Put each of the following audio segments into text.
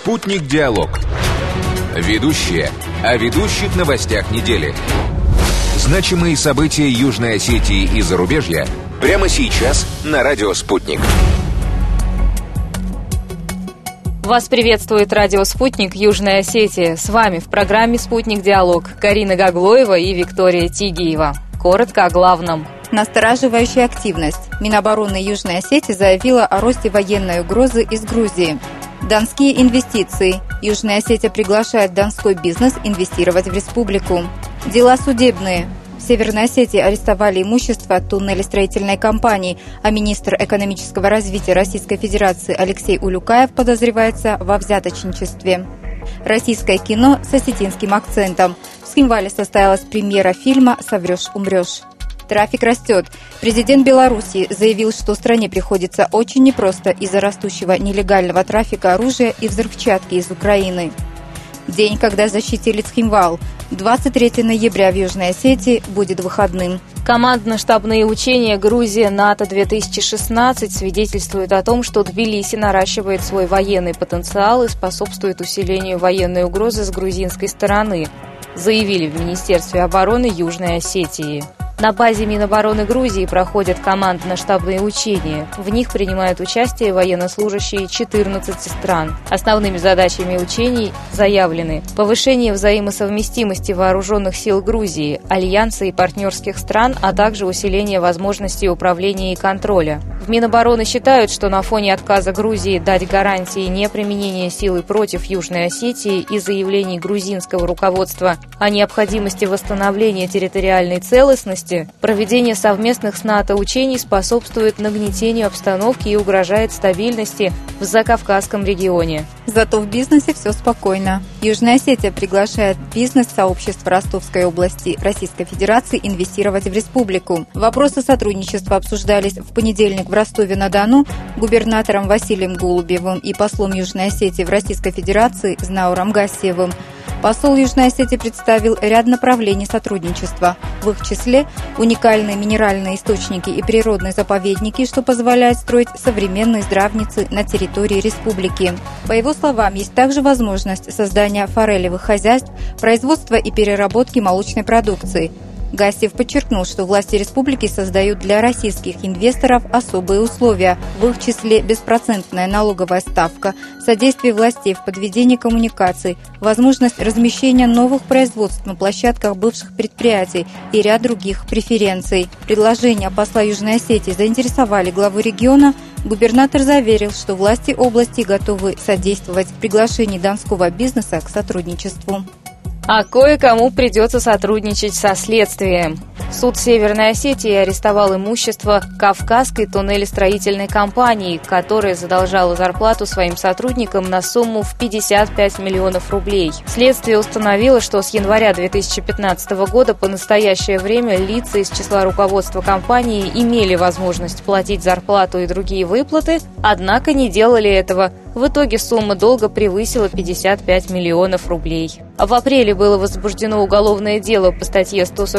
«Спутник Диалог». Ведущие о ведущих новостях недели. Значимые события Южной Осетии и зарубежья прямо сейчас на радио «Спутник». Вас приветствует радио «Спутник» Южной Осетии. С вами в программе «Спутник Диалог» Карина Гаглоева и Виктория Тигиева. Коротко о главном. Настораживающая активность. Минобороны Южной Осетии заявила о росте военной угрозы из Грузии. Донские инвестиции. Южная Осетия приглашает донской бизнес инвестировать в республику. Дела судебные. В Северной Осетии арестовали имущество туннелестроительной компании, а министр экономического развития Российской Федерации Алексей Улюкаев подозревается во взяточничестве. Российское кино с осетинским акцентом. В Схимвале состоялась премьера фильма «Соврешь, умрешь». Трафик растет. Президент Беларуси заявил, что стране приходится очень непросто из-за растущего нелегального трафика оружия и взрывчатки из Украины. День, когда защитили Схимвал. 23 ноября в Южной Осетии будет выходным. Командно-штабные учения Грузия-НАТО-2016 свидетельствуют о том, что Тбилиси наращивает свой военный потенциал и способствует усилению военной угрозы с грузинской стороны, заявили в Министерстве обороны Южной Осетии. На базе Минобороны Грузии проходят командно-штабные учения. В них принимают участие военнослужащие 14 стран. Основными задачами учений заявлены повышение взаимосовместимости вооруженных сил Грузии, альянса и партнерских стран, а также усиление возможностей управления и контроля. В Минобороны считают, что на фоне отказа Грузии дать гарантии неприменения силы против Южной Осетии и заявлений грузинского руководства о необходимости восстановления территориальной целостности, проведение совместных с НАТО учений способствует нагнетению обстановки и угрожает стабильности в Закавказском регионе. Зато в бизнесе все спокойно. Южная Осетия приглашает бизнес-сообщество Ростовской области Российской Федерации инвестировать в республику. Вопросы сотрудничества обсуждались в понедельник в Ростове-на-Дону губернатором Василием Голубевым и послом Южной Осетии в Российской Федерации Знауром Гассиевым. Посол Южной Осетии представил ряд направлений сотрудничества, в их числе уникальные минеральные источники и природные заповедники, что позволяет строить современные здравницы на территории республики. По его словам, есть также возможность создания форелевых хозяйств, производства и переработки молочной продукции. Гассиев подчеркнул, что власти республики создают для российских инвесторов особые условия, в их числе беспроцентная налоговая ставка, содействие властей в подведении коммуникаций, возможность размещения новых производств на площадках бывших предприятий и ряд других преференций. Предложения посла Южной Осетии заинтересовали главу региона. Губернатор заверил, что власти области готовы содействовать в приглашении донского бизнеса к сотрудничеству. А кое-кому придется сотрудничать со следствием. Суд Северной Осетии арестовал имущество Кавказской туннелестроительной компании, которая задолжала зарплату своим сотрудникам на сумму в 55 миллионов рублей. Следствие установило, что с января 2015 года по настоящее время лица из числа руководства компании имели возможность платить зарплату и другие выплаты, однако не делали этого. В итоге сумма долга превысила 55 миллионов рублей. В апреле было возбуждено уголовное дело по статье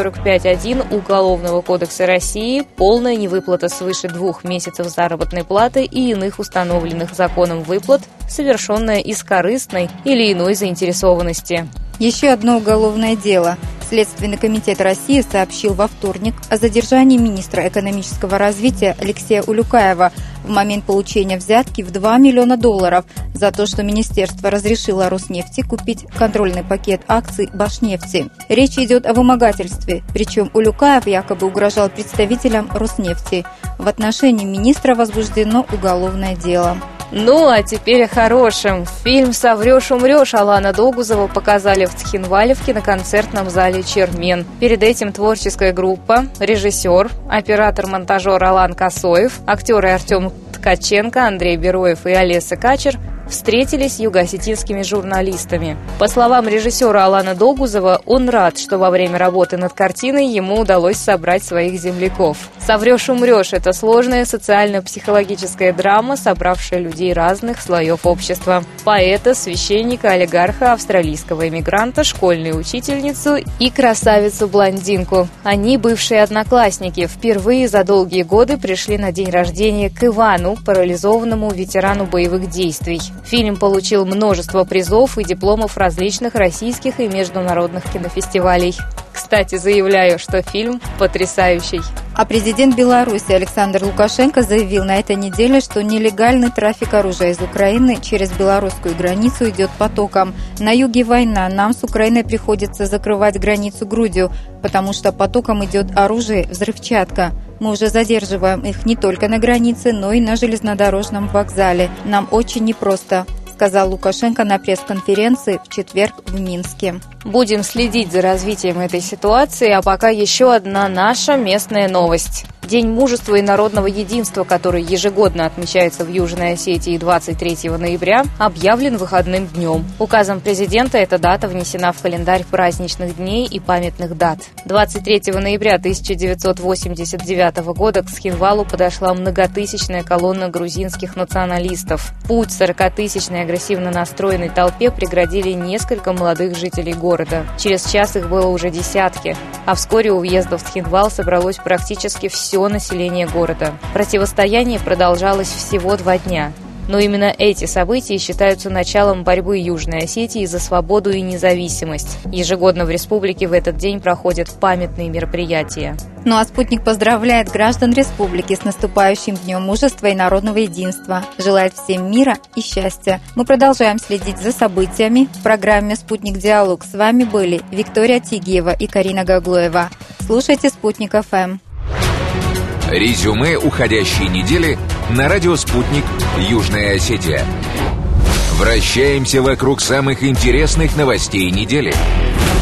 145.1 Уголовного кодекса России «Полная невыплата свыше 2 месяцев заработной платы и иных установленных законом выплат, совершенная из корыстной или иной заинтересованности». Еще одно уголовное дело. Следственный комитет России сообщил во вторник о задержании министра экономического развития Алексея Улюкаева в момент получения взятки в $2 миллиона за то, что министерство разрешило Роснефти купить контрольный пакет акций Башнефти. Речь идет о вымогательстве, причем Улюкаев якобы угрожал представителям Роснефти. В отношении министра возбуждено уголовное дело. Ну, а теперь о хорошем. Фильм «Соврешь, умрешь» Алана Догузова показали в Цхинвале в киноконцертном зале «Чермен». Перед этим творческая группа, режиссер, оператор-монтажер Алан Косоев, актеры Артем Ткаченко, Андрей Бероев и Олеся Качер встретились с юго-осетинскими журналистами. По словам режиссера Алана Догузова, он рад, что во время работы над картиной ему удалось собрать своих земляков. «Соврешь, умрешь» — это сложная социально-психологическая драма, собравшая людей разных слоев общества. Поэта, священника, олигарха, австралийского эмигранта, школьную учительницу и красавицу-блондинку. Они бывшие одноклассники. Впервые за долгие годы пришли на день рождения к Ивану, парализованному ветерану боевых действий. Фильм получил множество призов и дипломов различных российских и международных кинофестивалей. Кстати, заявляю, что фильм потрясающий. А президент Беларуси Александр Лукашенко заявил на этой неделе, что нелегальный трафик оружия из Украины через белорусскую границу идет потоком. На юге война, нам с Украиной приходится закрывать границу грудью, потому что потоком идет оружие, взрывчатка. Мы уже задерживаем их не только на границе, но и на железнодорожном вокзале. Нам очень непросто, сказал Лукашенко на пресс-конференции в четверг в Минске. Будем следить за развитием этой ситуации, а пока еще одна наша местная новость. День мужества и народного единства, который ежегодно отмечается в Южной Осетии 23 ноября, объявлен выходным днем. Указом президента эта дата внесена в календарь праздничных дней и памятных дат. 23 ноября 1989 года к Схинвалу подошла многотысячная колонна грузинских националистов. Путь 40-тысячной агрессивно настроенной толпе преградили несколько молодых жителей города. Через час их было уже десятки, а вскоре у въезда в Схинвал собралось практически все население города. Противостояние продолжалось всего 2 дня. Но именно эти события считаются началом борьбы Южной Осетии за свободу и независимость. Ежегодно в республике в этот день проходят памятные мероприятия. Ну а «Спутник» поздравляет граждан республики с наступающим Днем мужества и народного единства. Желает всем мира и счастья. Мы продолжаем следить за событиями. В программе «Спутник Диалог» с вами были Виктория Тигиева и Карина Гаглоева. Слушайте «Спутник ФМ». Резюме уходящей недели на радио «Спутник» Южная Осетия. Вращаемся вокруг самых интересных новостей недели.